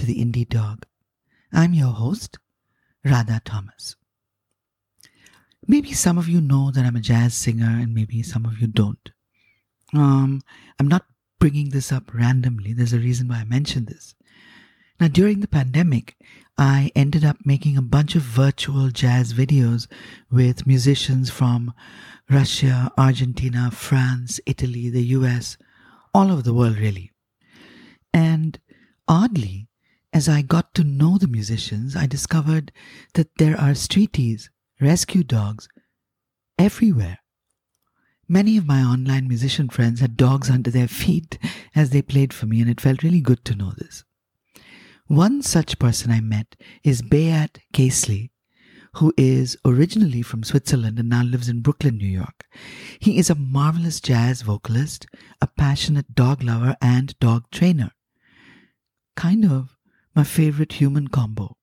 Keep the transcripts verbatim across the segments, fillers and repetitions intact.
to the Indie Dog. I'm your host, Radha Thomas. Maybe some of you know that I'm a jazz singer and maybe some of you don't. Um, I'm not bringing this up randomly. There's a reason why I mentioned this. Now, during the pandemic, I ended up making a bunch of virtual jazz videos with musicians from Russia, Argentina, France, Italy, the U S, all over the world really. And oddly, as I got to know the musicians, I discovered that there are streeties, rescue dogs, everywhere. Many of my online musician friends had dogs under their feet as they played for me, and it felt really good to know this. One such person I met is Beat Casely, who is originally from Switzerland and now lives in Brooklyn, New York. He is a marvelous jazz vocalist, a passionate dog lover, and dog trainer. Kind of my favorite human combo.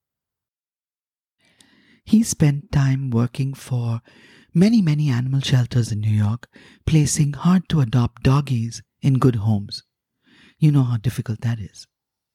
He spent time working for many, many animal shelters in New York, placing hard-to-adopt doggies in good homes. You know how difficult that is.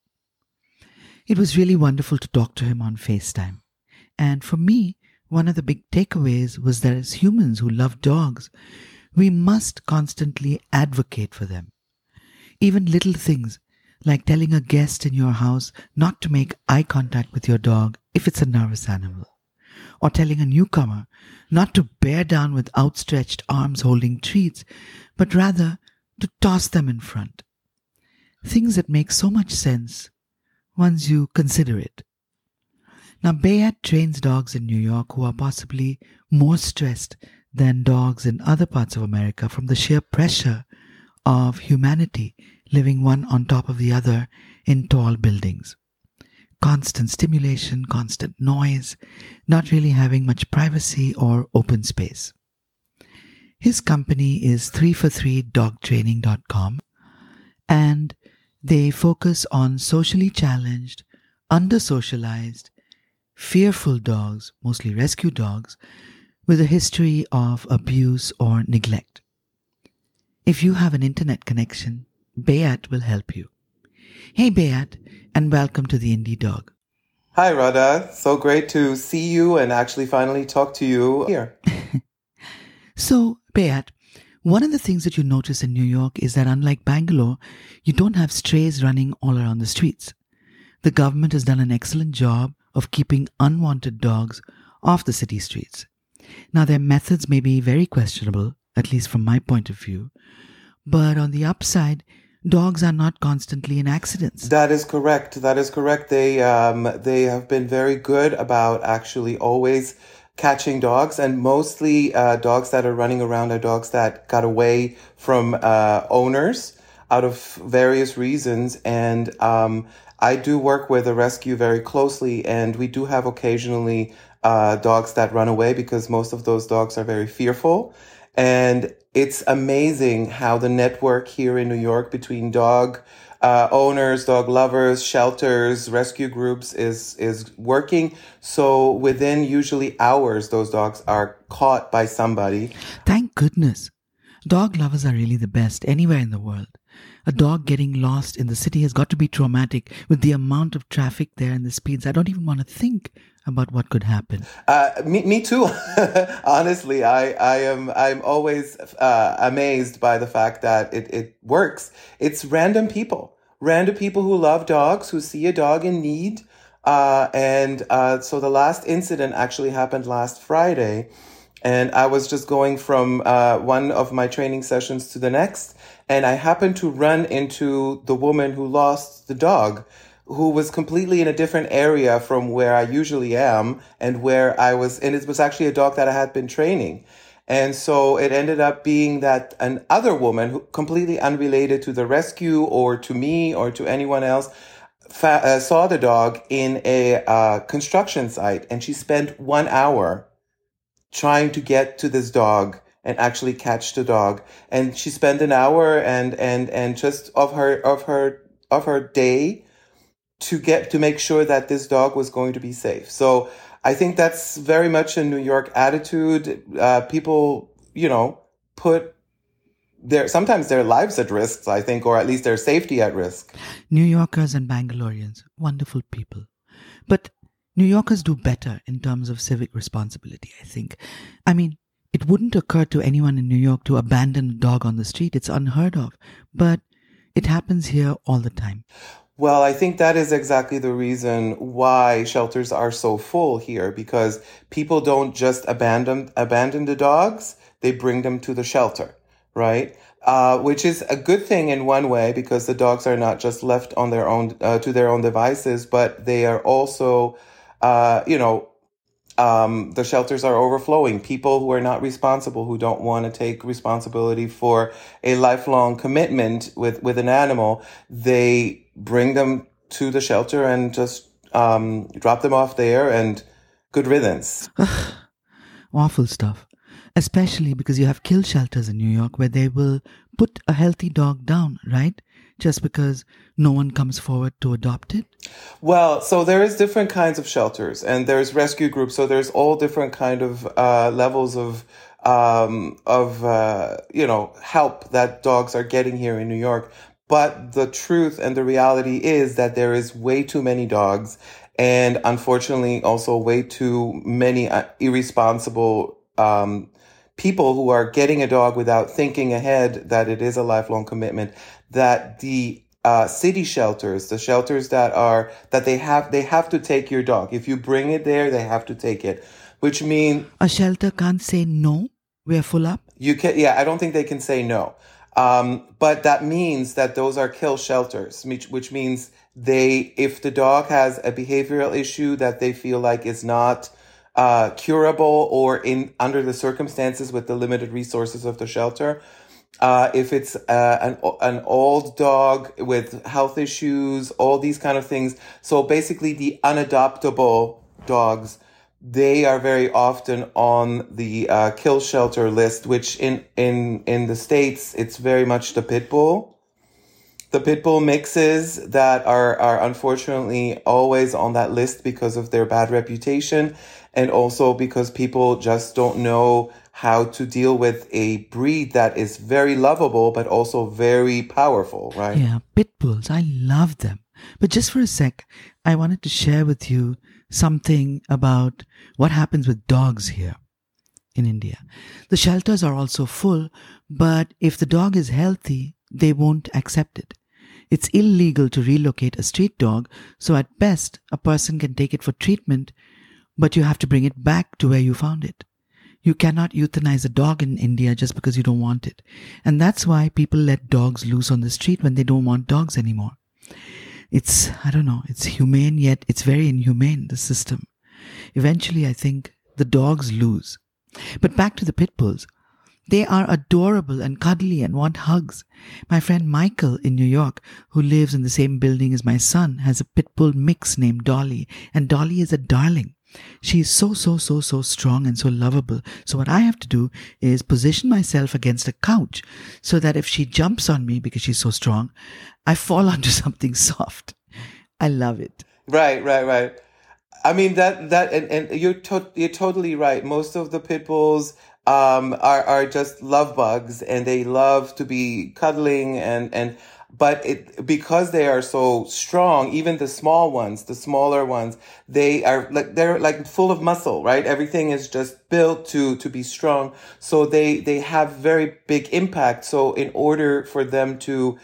It was really wonderful to talk to him on FaceTime. And for me, one of the big takeaways was that as humans who love dogs, we must constantly advocate for them. Even little things like telling a guest in your house not to make eye contact with your dog if it's a nervous animal, or telling a newcomer not to bear down with outstretched arms holding treats, but rather to toss them in front. Things that make so much sense once you consider it. Now, Beat trains dogs in New York who are possibly more stressed than dogs in other parts of America from the sheer pressure of humanity living one on top of the other in tall buildings. Constant stimulation, constant noise, not really having much privacy or open space. His company is three for three dog training dot com, and they focus on socially challenged, under-socialized, fearful dogs, mostly rescue dogs, with a history of abuse or neglect. If you have an internet connection, Beat will help you. Hey Beat, and welcome to the Indie Dog. Hi Radha, so great to see you and actually finally talk to you here. So Beat, one of the things that you notice in New York is that unlike Bangalore, you don't have strays running all around the streets. The government has done an excellent job of keeping unwanted dogs off the city streets. Now their methods may be very questionable, at least from my point of view, but on the upside, dogs are not constantly in accidents. That is correct. That is correct. They um, they have been very good about actually always catching dogs, and mostly uh, dogs that are running around are dogs that got away from uh, owners out of various reasons. And um, I do work with a rescue very closely, and we do have occasionally uh, dogs that run away because most of those dogs are very fearful. And it's amazing how the network here in New York between dog uh, owners, dog lovers, shelters, rescue groups is is working. So within usually hours, those dogs are caught by somebody. Thank goodness. Dog lovers are really the best anywhere in the world. A dog getting lost in the city has got to be traumatic with the amount of traffic there and the speeds. I don't even want to think about what could happen. Uh, me, me too. Honestly, I, I am I'm always uh, amazed by the fact that it, it works. It's random people, random people who love dogs, who see a dog in need. Uh, and uh, so the last incident actually happened last Friday. And I was just going from uh, one of my training sessions to the next. And I happened to run into the woman who lost the dog, who was completely in a different area from where I usually am and where I was. And it was actually a dog that I had been training. And so it ended up being that an other woman, who completely unrelated to the rescue or to me or to anyone else, fa- uh, saw the dog in a uh, construction site. And she spent one hour trying to get to this dog and actually catch the dog. And she spent an hour and, and, and just of her, of her, of her day to get, to make sure that this dog was going to be safe. So I think that's very much a New York attitude. Uh, people, you know, put their sometimes their lives at risk, I think, or at least their safety at risk. New Yorkers and Bangaloreans, wonderful people. But New Yorkers do better in terms of civic responsibility, I think. I mean, it wouldn't occur to anyone in New York to abandon a dog on the street. It's unheard of. But it happens here all the time. Well, I think that is exactly the reason why shelters are so full here, because people don't just abandon abandon the dogs, they bring them to the shelter, right? Uh, which is a good thing in one way, because the dogs are not just left on their own uh, to their own devices, but they are also, uh, you know, um, the shelters are overflowing. People who are not responsible, who don't want to take responsibility for a lifelong commitment with, with an animal, they bring them to the shelter and just um, drop them off there, and good riddance. Awful stuff. Especially because you have kill shelters in New York where they will put a healthy dog down, right? Just because no one comes forward to adopt it? Well, so there is different kinds of shelters, and there's rescue groups. So there's all different kind of uh, levels of um, of uh, you know help that dogs are getting here in New York. But the truth and the reality is that there is way too many dogs, and unfortunately also way too many uh, irresponsible um, people who are getting a dog without thinking ahead that it is a lifelong commitment. That the uh, city shelters, the shelters that are that they have they have to take your dog. If you bring it there, they have to take it, which means a shelter can't say no. We're full up. You can, yeah. I don't think they can say no. Um, but that means that those are kill shelters, which, which means they, if the dog has a behavioral issue that they feel like is not uh, curable, or in under the circumstances with the limited resources of the shelter, uh, if it's uh, an an old dog with health issues, all these kind of things. So basically, the unadoptable dogs, they are very often on the uh, kill shelter list, which in, in, in the States, it's very much the pit bull. The pit bull mixes that are, are unfortunately always on that list because of their bad reputation, and also because people just don't know how to deal with a breed that is very lovable, but also very powerful, right? Yeah, pit bulls, I love them. But just for a sec, I wanted to share with you something about what happens with dogs here in India. The shelters are also full, but if the dog is healthy, they won't accept it. It's illegal to relocate a street dog, so at best, a person can take it for treatment, but you have to bring it back to where you found it. You cannot euthanize a dog in India just because you don't want it. And that's why people let dogs loose on the street when they don't want dogs anymore. It's, I don't know, it's humane, yet it's very inhumane, the system. Eventually, I think the dogs lose. But back to the pit bulls. They are adorable and cuddly and want hugs. My friend Michael in New York, who lives in the same building as my son, has a pit bull mix named Dolly. And Dolly is a darling. She is so, so, so, so strong and so lovable. So what I have to do is position myself against a couch so that if she jumps on me because she's so strong, I fall onto something soft. I love it. Right, right, right. I mean, that, that, and, and you're, to, you're totally right. Most of the pit bulls um, are, are just love bugs, and they love to be cuddling and, and, but it, because they are so strong, even the small ones, the smaller ones, they are like, they're like full of muscle, right? Everything is just built to, to be strong. So they, they have very big impact. So in order for them to,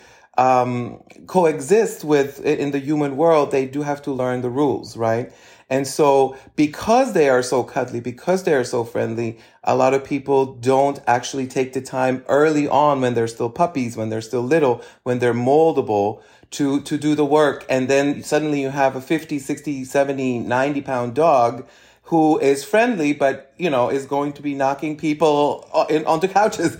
um, coexist with in the human world, they do have to learn the rules, right? And so because they are so cuddly, because they are so friendly, a lot of people don't actually take the time early on when they're still puppies, when they're still little, when they're moldable to, to do the work. And then suddenly you have a fifty, sixty, seventy, ninety pound dog who is friendly, but, you know, is going to be knocking people in, onto couches.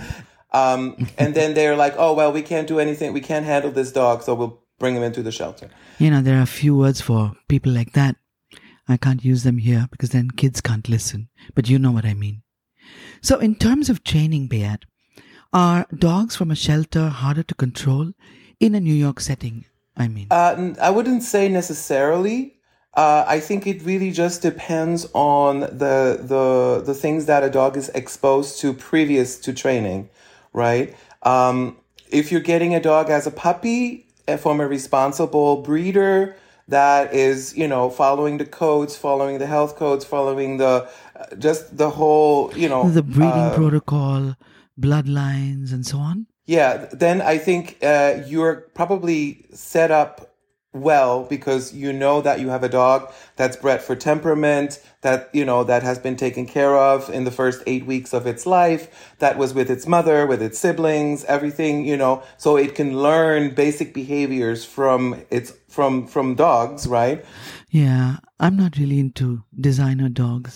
Um, and then they're like, oh, well, we can't do anything. We can't handle this dog. So we'll bring him into the shelter. You know, there are a few words for people like that. I can't use them here because then kids can't listen. But you know what I mean. So in terms of training, Beat, are dogs from a shelter harder to control in a New York setting? I mean, uh, I wouldn't say necessarily. Uh, I think it really just depends on the the the things that a dog is exposed to previous to training, right? Um, if you're getting a dog as a puppy uh, from a responsible breeder that is, you know, following the codes, following the health codes, following the uh, just the whole, you know, The breeding uh, protocol, bloodlines, and so on. yeah, then I think uh, you're probably set up well because you know that you have a dog that's bred for temperament, that, you know, that has been taken care of in the first eight weeks of its life, that was with its mother, with its siblings, everything, you know, so it can learn basic behaviors from its from from dogs, right? Yeah, I'm not really into designer dogs.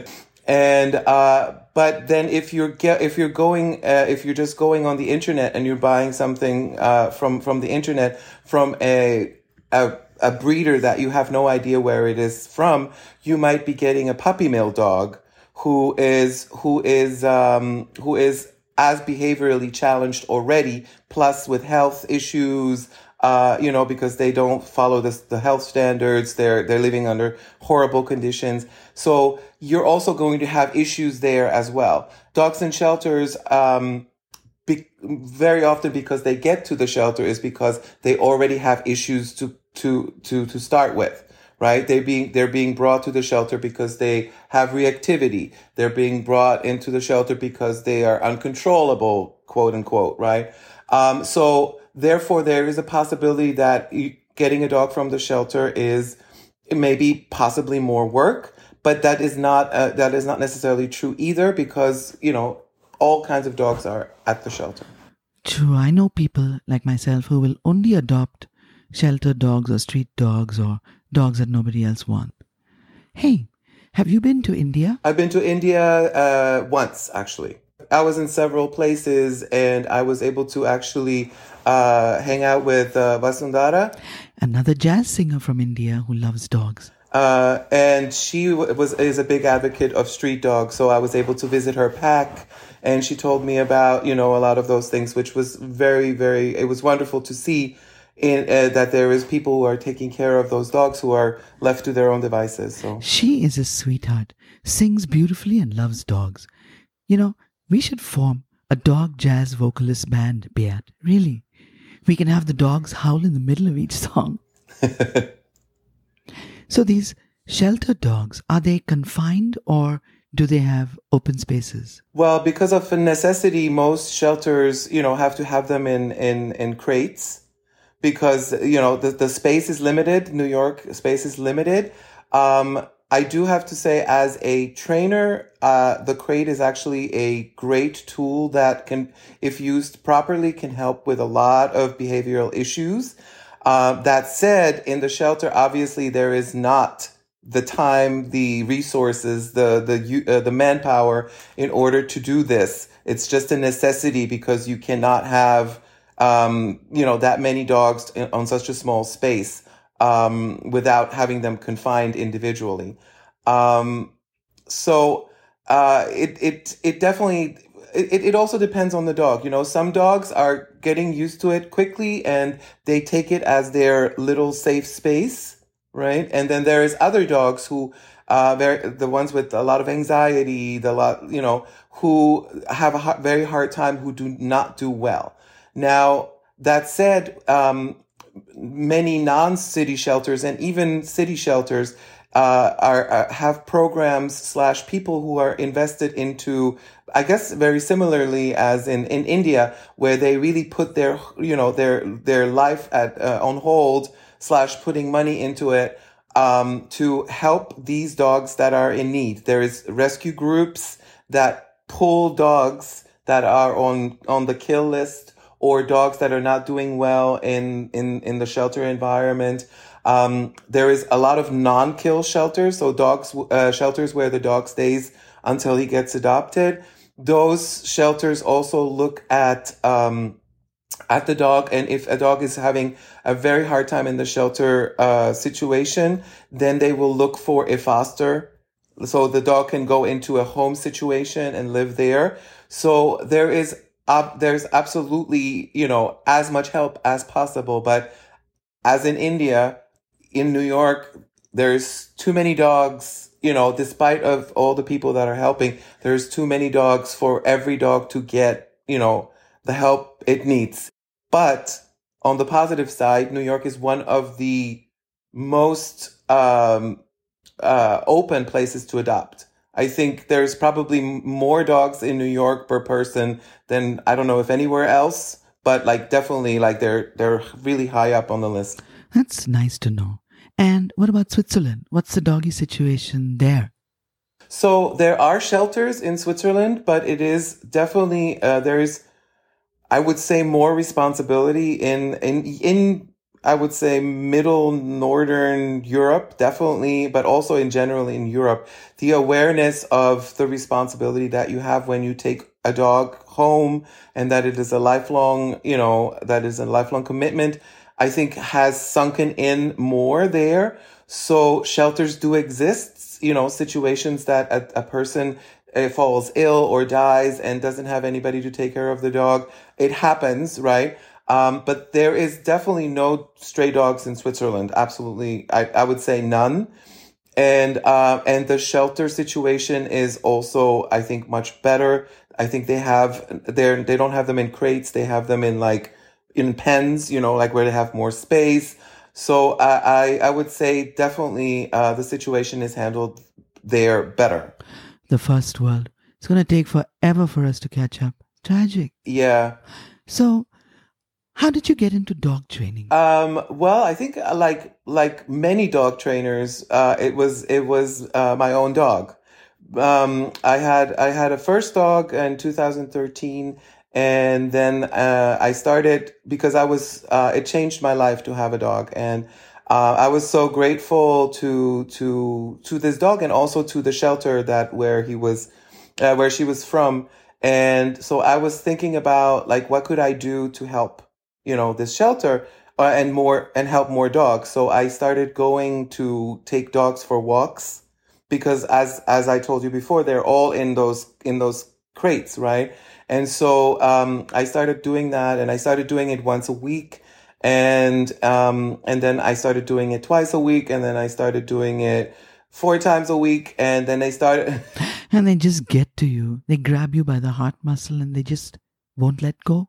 And uh, but then if you're get, if you're going uh, if you're just going on the internet and you're buying something uh, from from the internet from a, a a breeder that you have no idea where it is from, you might be getting a puppy mill dog who is who is um, who is as behaviorally challenged already, plus with health issues. Uh, you know, because they don't follow this, the health standards. They're, they're living under horrible conditions. So you're also going to have issues there as well. Dogs in shelters, um, be, very often because they get to the shelter is because they already have issues to, to, to, to start with, right? They're being, they're being brought to the shelter because they have reactivity. They're being brought into the shelter because they are uncontrollable, quote unquote, right? Um, so, Therefore, there is a possibility that getting a dog from the shelter is maybe possibly more work, but that is not uh, that is not necessarily true either because, you know, all kinds of dogs are at the shelter. True, I know people like myself who will only adopt shelter dogs or street dogs or dogs that nobody else wants. Hey, have you been to India? I've been to India uh, once, actually. I was in several places and I was able to actually uh, hang out with uh, Vasundhara. Another jazz singer from India who loves dogs. Uh, and she w- was is a big advocate of street dogs. So I was able to visit her pack and she told me about, you know, a lot of those things, which was very, very, it was wonderful to see in uh, that there is people who are taking care of those dogs who are left to their own devices. So she is a sweetheart, sings beautifully and loves dogs. You know, we should form a dog jazz vocalist band, Beat. Really. We can have the dogs howl in the middle of each song. So these shelter dogs, are they confined or do they have open spaces? Well, because of necessity, most shelters, you know, have to have them in, in, in crates because, you know, the, the space is limited. New York space is limited. Um, I do have to say, as a trainer, uh, the crate is actually a great tool that can, if used properly, can help with a lot of behavioral issues. Uh, that said, in the shelter, obviously there is not the time, the resources, the the uh, the manpower in order to do this. It's just a necessity because you cannot have, um, you know, that many dogs in, on such a small space. Um, without having them confined individually. Um, so, uh, it, it, it definitely, it, it also depends on the dog. You know, some dogs are getting used to it quickly and they take it as their little safe space, right? And then there is other dogs who, uh, very, the ones with a lot of anxiety, the lot, you know, who have a hard, very hard time, who do not do well. Now, that said, um, many non-city shelters and even city shelters uh, are, are have programs slash people who are invested into, I guess, very similarly as in, in India, where they really put their, you know, their their life at uh, on hold slash putting money into it um, to help these dogs that are in need. There is rescue groups that pull dogs that are on on the kill list, or dogs that are not doing well in, in, in the shelter environment. Um, there is a lot of non-kill shelters, so dogs, uh, shelters where the dog stays until he gets adopted. Those shelters also look at, um, at the dog, and if a dog is having a very hard time in the shelter, uh, situation, then they will look for a foster. So the dog can go into a home situation and live there. So there is Uh, there's absolutely, you know, as much help as possible. But as in India, in New York, there's too many dogs, you know, despite of all the people that are helping, there's too many dogs for every dog to get, you know, the help it needs. But on the positive side, New York is one of the most um, uh, open places to adopt. I think there's probably more dogs in New York per person than I don't know if anywhere else, but like definitely like they're they're really high up on the list. That's nice to know. And what about Switzerland? What's the doggy situation there? So there are shelters in Switzerland, but it is definitely uh, there is, I would say, more responsibility in in in I would say middle northern Europe, definitely, but also in general in Europe, the awareness of the responsibility that you have when you take a dog home and that it is a lifelong, you know, that is a lifelong commitment, I think has sunken in more there. So shelters do exist, you know, situations that a, a person uh, falls ill or dies and doesn't have anybody to take care of the dog. It happens, right? Um, but there is definitely no stray dogs in Switzerland. Absolutely. I, I would say none. And, uh, and the shelter situation is also, I think, much better. I think they have, they're, they don't have them in crates. They have them in like, in pens, you know, like where they have more space. So I, I, I would say definitely, uh, the situation is handled there better. The first world. It's going to take forever for us to catch up. Tragic. Yeah. So, how did you get into dog training? Um, well, I think uh, like like many dog trainers, uh, it was it was uh, my own dog. Um, I had I had a first dog in two thousand thirteen, and then uh, I started because I was uh, it changed my life to have a dog, and uh, I was so grateful to to to this dog and also to the shelter that where he was uh, where she was from, and so I was thinking about like what could I do to help, you know, this shelter uh, and more and help more dogs. So I started going to take dogs for walks because as as I told you before, they're all in those in those crates, right? And so um, I started doing that, and I started doing it once a week, and um, and then I started doing it twice a week, and then I started doing it four times a week, and then they started. And they just get to you. They grab you by the heart muscle, and they just won't let go.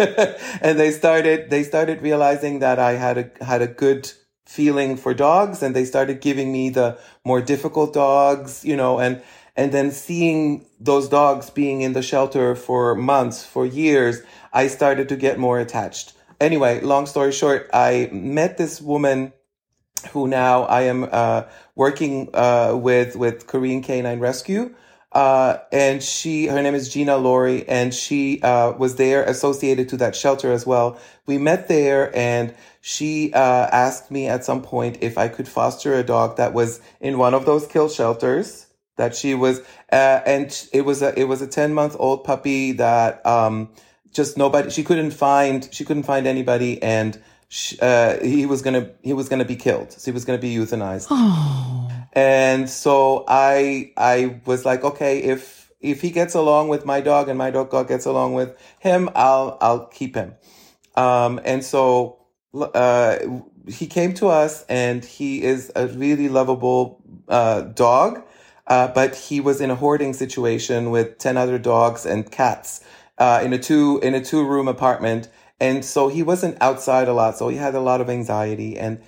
And they started they started realizing that I had a had a good feeling for dogs, and they started giving me the more difficult dogs, you know, and and then seeing those dogs being in the shelter for months, for years, I started to get more attached. Anyway, long story short, I met this woman who now I am uh, working uh, with with Korean Canine Rescue. Uh, and she, her name is Gina Laurie, and she, uh, was there associated to that shelter as well. We met there, and she, uh, asked me at some point if I could foster a dog that was in one of those kill shelters that she was, uh, and it was a, it was a ten month old puppy that, um, just nobody, she couldn't find, she couldn't find anybody, and she, uh, he was gonna, he was gonna be killed. So he was gonna be euthanized. Oh. And so I I was like, okay, if if he gets along with my dog and my dog gets along with him, I'll I'll keep him. Um, and so uh, he came to us, and he is a really lovable uh, dog, uh, but he was in a hoarding situation with ten other dogs and cats uh, in a two in a two room apartment, and so he wasn't outside a lot, so he had a lot of anxiety, and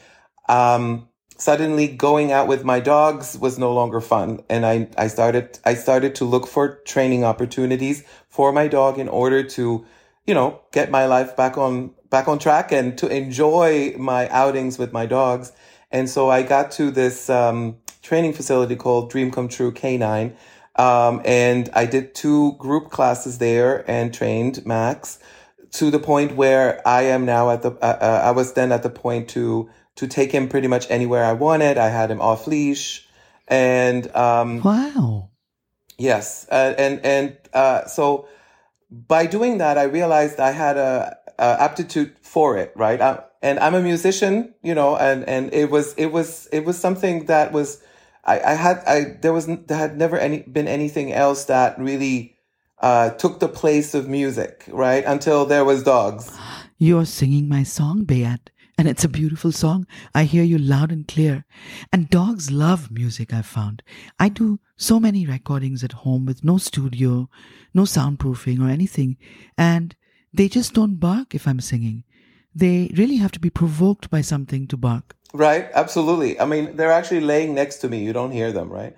um. Suddenly going out with my dogs was no longer fun. And I, I started, I started to look for training opportunities for my dog in order to, you know, get my life back on, back on track and to enjoy my outings with my dogs. And so I got to this, um, training facility called Dream Come True Canine. Um, and I did two group classes there and trained Max to the point where I am now at the, uh, uh, I was then at the point to, to take him pretty much anywhere I wanted. I had him off leash, and um, wow, yes, uh, and and uh, so by doing that, I realized I had a, a aptitude for it, right? I, and I'm a musician, you know, and and it was it was it was something that was I, I had I there was there had never any been anything else that really uh, took the place of music, right? Until there was dogs. You're singing my song, Bayat. And it's a beautiful song. I hear you loud and clear. And dogs love music, I've found. I do so many recordings at home with no studio, no soundproofing or anything. And they just don't bark if I'm singing. They really have to be provoked by something to bark. Right, absolutely. I mean, they're actually laying next to me. You don't hear them, right?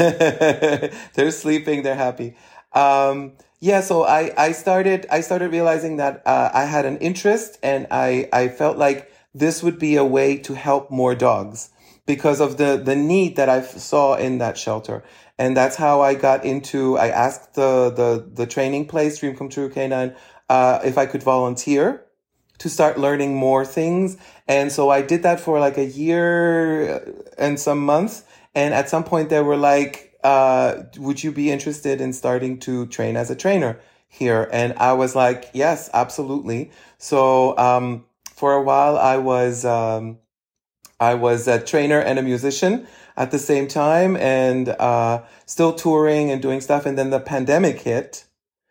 They're sleeping. They're happy. Um, yeah. So I, I started, I started realizing that uh, I had an interest, and I, I felt like this would be a way to help more dogs because of the, the need that I saw in that shelter. And that's how I got into, I asked the, the, the training place, Dream Come True Canine, uh, if I could volunteer to start learning more things. And so I did that for like a year and some months. And at some point they were like, uh, would you be interested in starting to train as a trainer here? And I was like, yes, absolutely. So, um, for a while I was, um, I was a trainer and a musician at the same time, and, uh, still touring and doing stuff. And then the pandemic hit.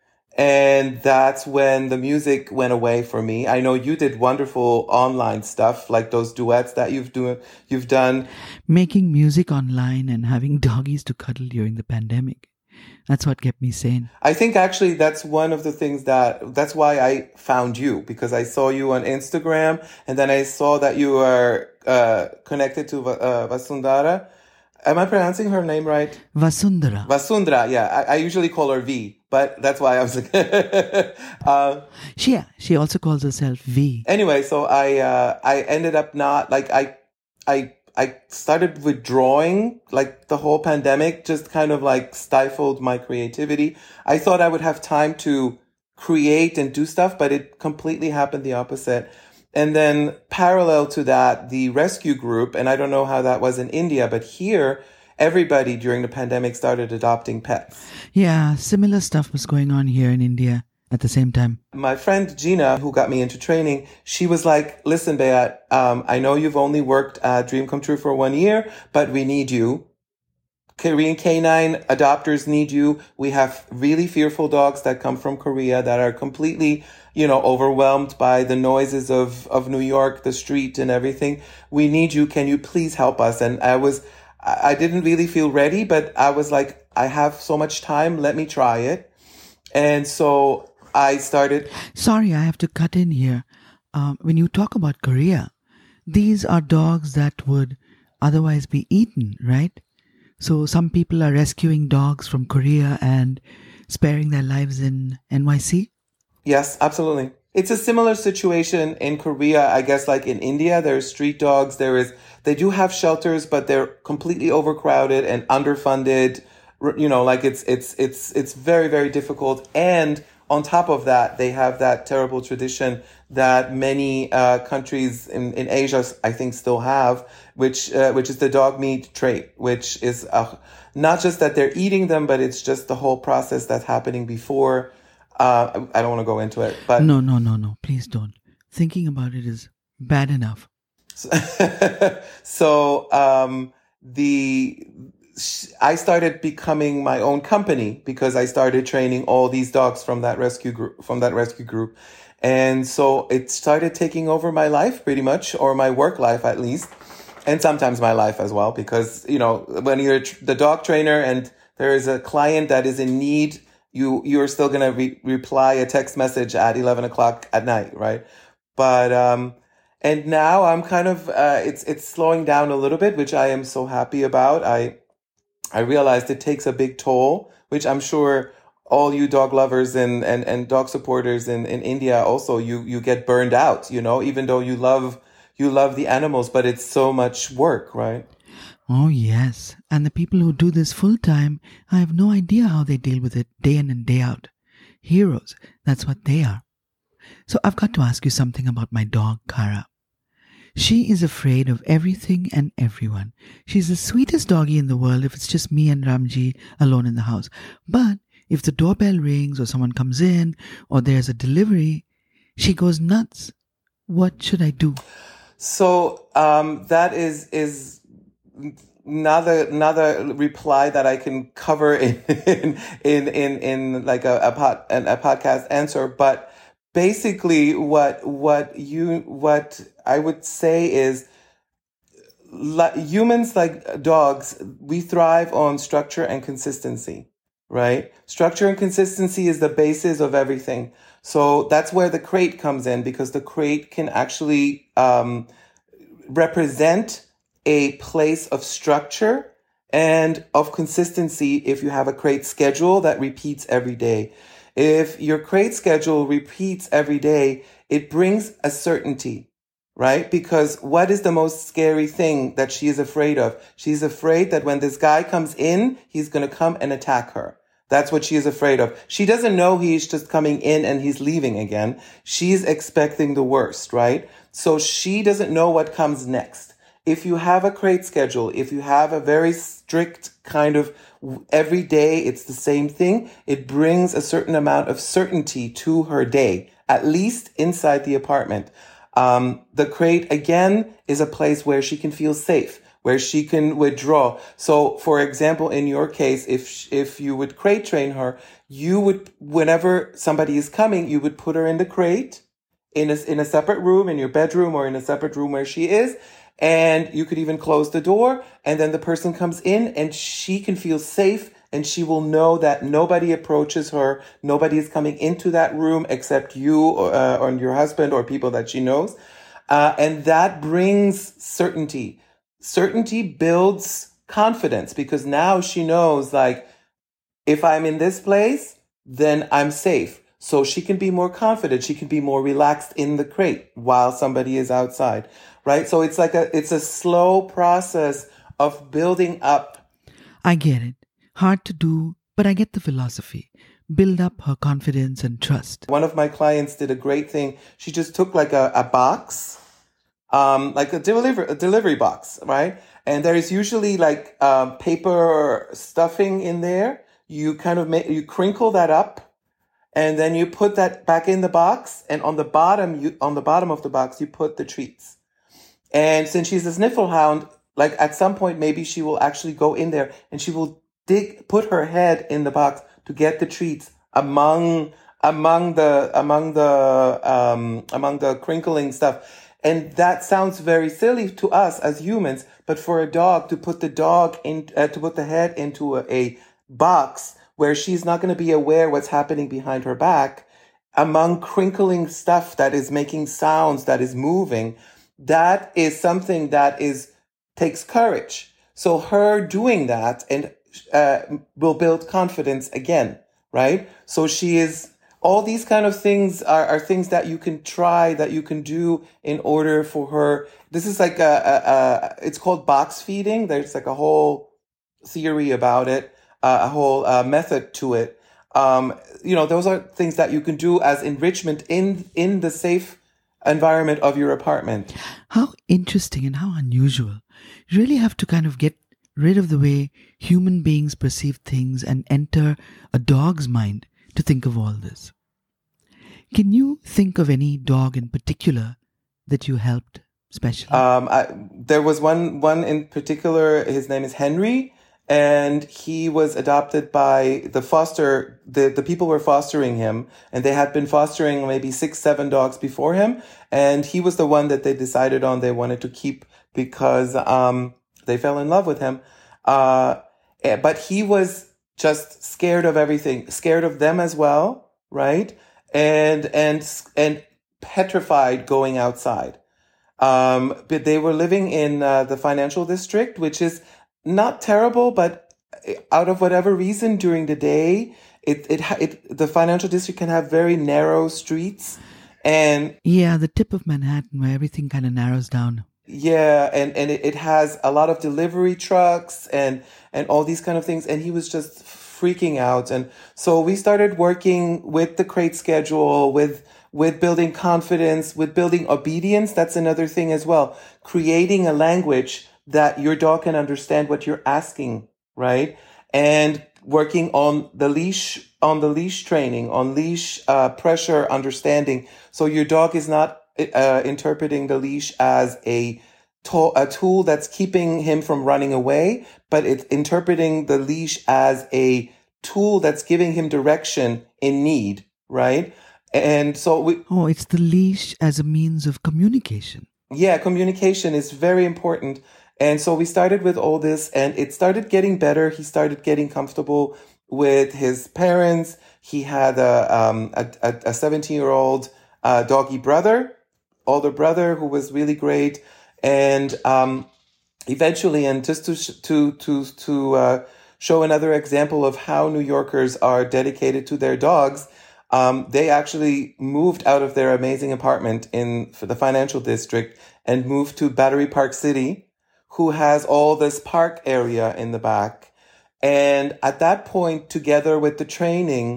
And that's when the music went away for me. I know you did wonderful online stuff, like those duets that you've do, you've done. Making music online and having doggies to cuddle during the pandemic. That's what kept me sane. I think actually that's one of the things that, that's why I found you, because I saw you on Instagram, and then I saw that you were uh, connected to uh, Vasundhara. Am I pronouncing her name right? Vasundhara. Vasundhara, yeah. I, I usually call her V, but that's why I was like... uh, she, yeah, she also calls herself V. Anyway, so I uh, I ended up not... Like, I I I started withdrawing. Like, the whole pandemic just kind of, like, stifled my creativity. I thought I would have time to create and do stuff, but it completely happened the opposite. And then parallel to that, the rescue group, and I don't know how that was in India, but here, everybody during the pandemic started adopting pets. Yeah, similar stuff was going on here in India at the same time. My friend Gina, who got me into training, she was like, listen, Beat, um, I know you've only worked at Dream Come True for one year, but we need you. Korean canine adopters need you. We have really fearful dogs that come from Korea that are completely, you know, overwhelmed by the noises of, of New York, the street and everything. We need you. Can you please help us? And I was, I didn't really feel ready, but I was like, I have so much time. Let me try it. And so I started. Sorry, I have to cut in here. Um, when you talk about Korea, these are dogs that would otherwise be eaten, right? So some people are rescuing dogs from Korea and sparing their lives in N Y C? Yes, absolutely. It's a similar situation in Korea, I guess, like in India. There's street dogs. There is, they do have shelters, but they're completely overcrowded and underfunded. You know, like it's, it's, it's, it's very, very difficult. And on top of that, they have that terrible tradition that many uh, countries in, in Asia, I think, still have, which uh, which is the dog meat trait, which is uh, not just that they're eating them, but it's just the whole process that's happening before. Uh, I don't want to go into it, but no, no, no, no, please don't. Thinking about it is bad enough. So, so um, the. I started becoming my own company because I started training all these dogs from that rescue group, from that rescue group. And so it started taking over my life pretty much, or my work life at least. And sometimes my life as well, because, you know, when you're the dog trainer and there is a client that is in need, you, you're still going to re- reply a text message at eleven o'clock at night. Right. But, um, and now I'm kind of, uh, it's, it's slowing down a little bit, which I am so happy about. I, I realized it takes a big toll, which I'm sure all you dog lovers and, and, and dog supporters in, in India also, you, you get burned out, you know, even though you love, you love the animals, but it's so much work, right? Oh, yes. And the people who do this full time, I have no idea how they deal with it day in and day out. Heroes, that's what they are. So I've got to ask you something about my dog, Kara. She is afraid of everything and everyone. She's the sweetest doggy in the world if it's just me and Ramji alone in the house. But if the doorbell rings or someone comes in or there's a delivery, she goes nuts. What should I do? So um, that is is another another reply that I can cover in in in in, in like a a, pod, a podcast answer, but. Basically, what what you what I would say is, like, humans, like dogs, we thrive on structure and consistency, right? Structure and consistency is the basis of everything. So that's where the crate comes in, because the crate can actually um, represent a place of structure and of consistency if you have a crate schedule that repeats every day. If your crate schedule repeats every day, it brings a certainty, right? Because what is the most scary thing that she is afraid of? She's afraid that when this guy comes in, he's going to come and attack her. That's what she is afraid of. She doesn't know he's just coming in and he's leaving again. She's expecting the worst, right? So she doesn't know what comes next. If you have a crate schedule, if you have a very strict kind of every day, it's the same thing, it brings a certain amount of certainty to her day, at least inside the apartment. Um, the crate, again, is a place where she can feel safe, where she can withdraw. So, for example, in your case, if if you would crate train her, you would, whenever somebody is coming, you would put her in the crate, in a, in a separate room, in your bedroom or in a separate room where she is. And you could even close the door, and then the person comes in and she can feel safe, and she will know that nobody approaches her. Nobody is coming into that room except you or, uh, or your husband or people that she knows. Uh, and that brings certainty. Certainty builds confidence, because now she knows, like, if I'm in this place, then I'm safe. So she can be more confident. She can be more relaxed in the crate while somebody is outside, right? So it's like a, it's a slow process of building up. I get it. Hard to do, but I get the philosophy. Build up her confidence and trust. One of my clients did a great thing. She just took like a, a box, um, like a delivery, a delivery box, right? And there is usually like um, paper stuffing in there. You kind of make, you crinkle that up. And then you put that back in the box, and on the bottom, you on the bottom of the box, you put the treats. And since she's a sniffle hound, like at some point, maybe she will actually go in there and she will dig, put her head in the box to get the treats among among the among the um, among the crinkling stuff. And that sounds very silly to us as humans, but for a dog to put the dog in, uh, to put the head into a, a box where she's not going to be aware what's happening behind her back, among crinkling stuff that is making sounds, that is moving, that is something that is takes courage. So her doing that and uh, will build confidence again, right? So she is, all these kind of things are, are things that you can try, that you can do in order for her. This is like a, a, a it's called box feeding. There's like a whole theory about it. Uh, a whole uh, method to it. Um, you know, those are things that you can do as enrichment in in the safe environment of your apartment. How interesting and how unusual. You really have to kind of get rid of the way human beings perceive things and enter a dog's mind to think of all this. Can you think of any dog in particular that you helped specially? Um, I, there was one one in particular. His name is Henry. And he was adopted by the foster, the, the people were fostering him, and they had been fostering maybe six, seven dogs before him. And he was the one that they decided on they wanted to keep because, um, they fell in love with him. Uh, but he was just scared of everything, scared of them as well, right? And, and, and petrified going outside. Um, but they were living in, uh, the financial district, which is not terrible, but out of whatever reason during the day, it, it, it, the financial district can have very narrow streets. And yeah, the tip of Manhattan where everything kind of narrows down. Yeah. And, and it, it has a lot of delivery trucks and, and all these kind of things. And he was just freaking out. And so we started working with the crate schedule, with, with building confidence, with building obedience. That's another thing as well. Creating a language that your dog can understand what you're asking, right? And working on the leash, on the leash training, on leash uh, pressure understanding. So your dog is not uh, interpreting the leash as a, to- a tool that's keeping him from running away, but it's interpreting the leash as a tool that's giving him direction in need, right? And so we... Oh, it's the leash as a means of communication. Yeah, communication is very important. And so we started with all this and it started getting better. He started getting comfortable with his parents. He had a um, a seventeen-year-old uh, doggy brother, older brother, who was really great. And um, eventually, and just to to to to uh, show another example of how New Yorkers are dedicated to their dogs, um, they actually moved out of their amazing apartment in for the financial district and moved to Battery Park City, who has all this park area in the back. And at that point, together with the training,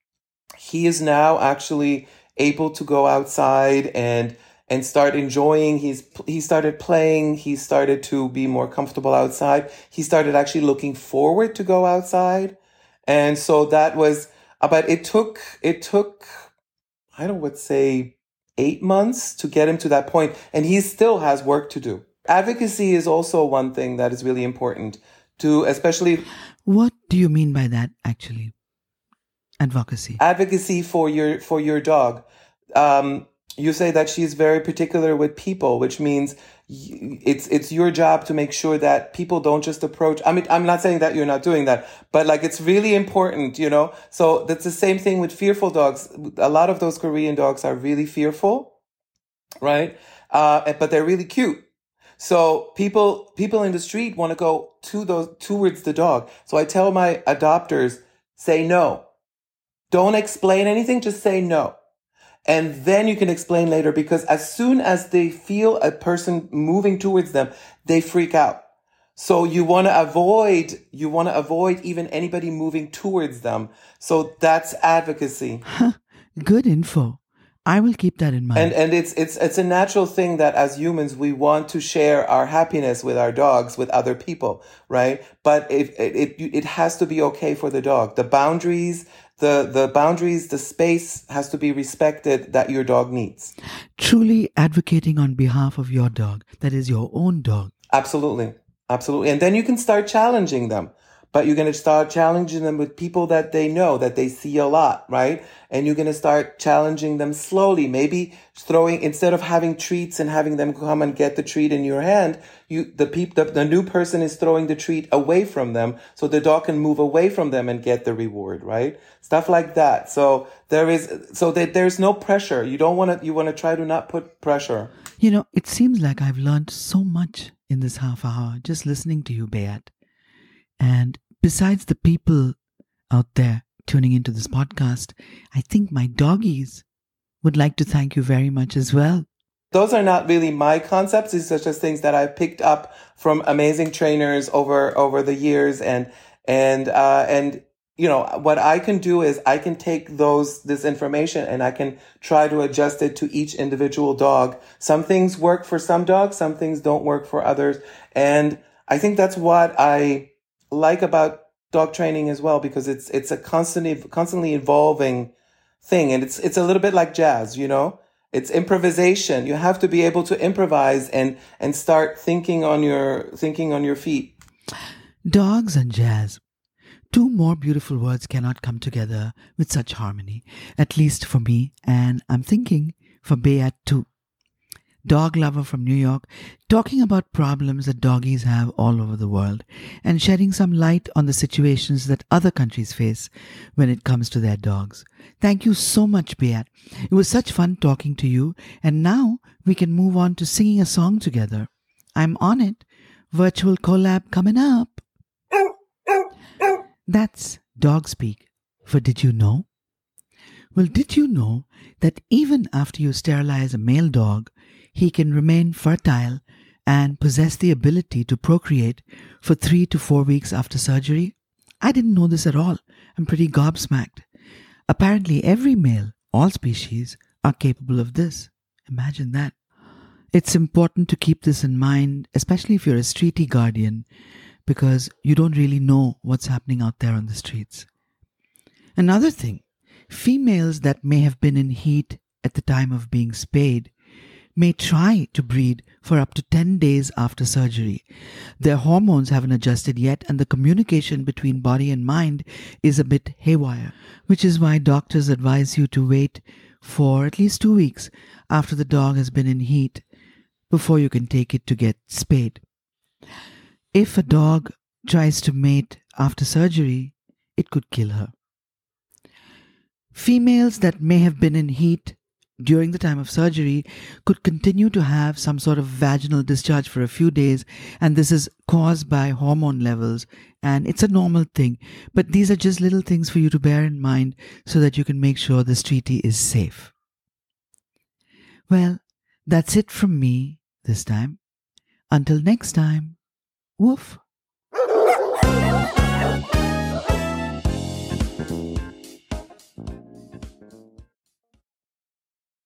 he is now actually able to go outside and and start enjoying. He's he started playing. He started to be more comfortable outside. He started actually looking forward to go outside, and so that was. But it took it took I don't would say eight months to get him to that point, and he still has work to do. Advocacy is also one thing that is really important to, especially. What do you mean by that, actually? Advocacy. Advocacy for your for your dog. Um, you say that she's very particular with people, which means it's it's your job to make sure that people don't just approach. I mean, I'm not saying that you're not doing that, but like it's really important, you know. So that's the same thing with fearful dogs. A lot of those Korean dogs are really fearful, right? Uh, but they're really cute. So people people in the street want to go to those towards the dog. So I tell my adopters, say no. Don't explain anything, just say no. And then you can explain later, because as soon as they feel a person moving towards them, they freak out. So you want to avoid, you want to avoid even anybody moving towards them. So that's advocacy. Huh, good info. I will keep that in mind. And and it's it's it's a natural thing that as humans we want to share our happiness with our dogs, with other people, right? But it it it, it has to be okay for the dog. The boundaries, the the boundaries, the space has to be respected that your dog needs. Truly advocating on behalf of your dog, that is your own dog. Absolutely. Absolutely. And then you can start challenging them. But you're going to start challenging them with people that they know, that they see a lot, right? And you're going to start challenging them slowly. Maybe throwing, instead of having treats and having them come and get the treat in your hand, you, the peop, the, the new person is throwing the treat away from them so the dog can move away from them and get the reward, right? Stuff like that. So there is, so that there's no pressure. You don't want to, you want to try to not put pressure. You know, it seems like I've learned so much in this half hour just listening to you, Beat. And besides the people out there tuning into this podcast, I think my doggies would like to thank you very much as well. Those are not really my concepts. These are just things that I've picked up from amazing trainers over over the years. And and uh, and you know what I can do is I can take those this information and I can try to adjust it to each individual dog. Some things work for some dogs, some things don't work for others, and I think that's what I like about dog training as well, because it's it's a constantly constantly evolving thing, and it's it's a little bit like jazz, you know. It's improvisation. You have to be able to improvise and and start thinking on your thinking on your feet. Dogs and jazz. Two more beautiful words cannot come together with such harmony, at least for me, and I'm thinking for Beat too. Dog lover from New York, talking about problems that doggies have all over the world and shedding some light on the situations that other countries face when it comes to their dogs. Thank you so much, Beat. It was such fun talking to you, and now we can move on to singing a song together. I'm on it. Virtual collab coming up. That's dog speak for Did You Know? Well, did you know that even after you sterilize a male dog, he can remain fertile and possess the ability to procreate for three to four weeks after surgery? I didn't know this at all. I'm pretty gobsmacked. Apparently, every male, all species, are capable of this. Imagine that. It's important to keep this in mind, especially if you're a streety guardian, because you don't really know what's happening out there on the streets. Another thing, females that may have been in heat at the time of being spayed may try to breed for up to ten days after surgery. Their hormones haven't adjusted yet, and the communication between body and mind is a bit haywire, which is why doctors advise you to wait for at least two weeks after the dog has been in heat before you can take it to get spayed. If a dog tries to mate after surgery, it could kill her. Females that may have been in heat during the time of surgery could continue to have some sort of vaginal discharge for a few days, and this is caused by hormone levels, and it's a normal thing. But these are just little things for you to bear in mind so that you can make sure this treaty is safe. Well, that's it from me this time. Until next time, woof.